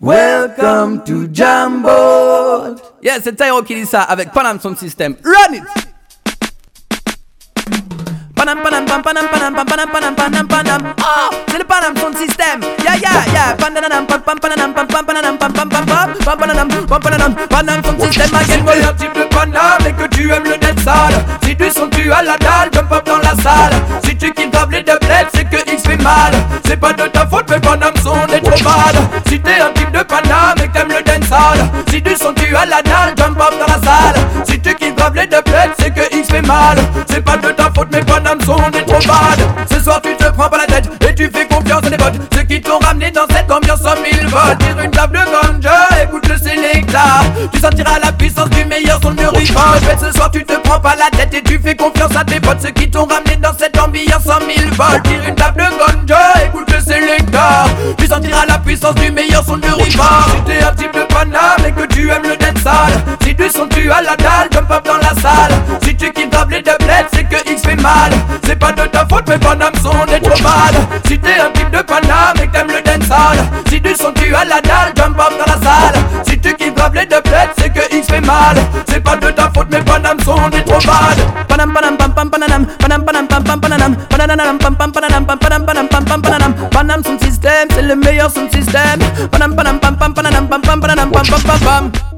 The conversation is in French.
Welcome to Jambo. Yes, c'est Tyro qui dit ça avec Panam Sound System. Run it! Panam panam pam panam panam pam panam panam panam panam. Oh, c'est le Panam Sound System. Yeah. Panam pam pam panam pam pam panam pam pam pam pam panam Panam Sound System again. Si t'es un type de Panam et que tu aimes le dancehall, si tu sens tu as la dalle, jump up dans la salle. Si tu quittes les de bled, c'est que X fait mal. C'est pas de ta faute, mais Panam Sound est trop bad. Si t'es un type de Panam et que t'aimes le dancehall, si tu sens tu as la dalle, jump up dans la salle. Si tu quittes les de bled, c'est que X fait mal. C'est pas de ta faute, mais Panam Sound est trop bad. Ce soir tu te prends pas la tête et tu fais confiance à tes potes, ceux qui t'ont ramené dans cette ambiance en 1000 volts. Tire une table de ganja, écoute le sélecta. Tu sentiras la puissance du meilleur son de riffage. Ce soir tu te prends pas la tête et tu fais confiance à tes potes, ceux qui t'ont ramené dans cette ambiance en 1000 volts. Tire une table de ganja, écoute le sélecta. Tu sentiras la puissance du meilleur son de riffage. Si t'es un type de Panam et que tu aimes le dancehall, si tu sens tu as la dalle, jump up dans la salle. Si tu quittes les de bled, c'est que X fait mal. C'est pas de ta faute, mais Panam Sound est trop bad. Si t'es un type de Panam et que t'aimes le dancehall, si tu sens tu as la dalle, jump up dans la salle. Si tu quittes les de bled, c'est que X fait mal. C'est pas de ta faute, mais Panam Sound est trop bad. Panam panam pam pam panam panam panam pam pam panam panam pam pam panam pam panam pam pam panam. Panam Sound System, c'est le meilleur sound system. Panam panam pam pam panam pam pam panam pam pam pam.